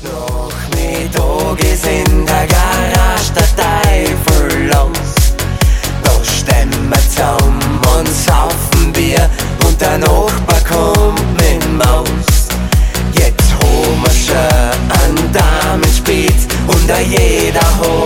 Nachmittag ist in der Garage der Teufel los. Da stehen wir zusammen und saufen Bier und der Nachbar kommt mit Maus. Jetzt haben wir schon einen Damenspitz und jeder hat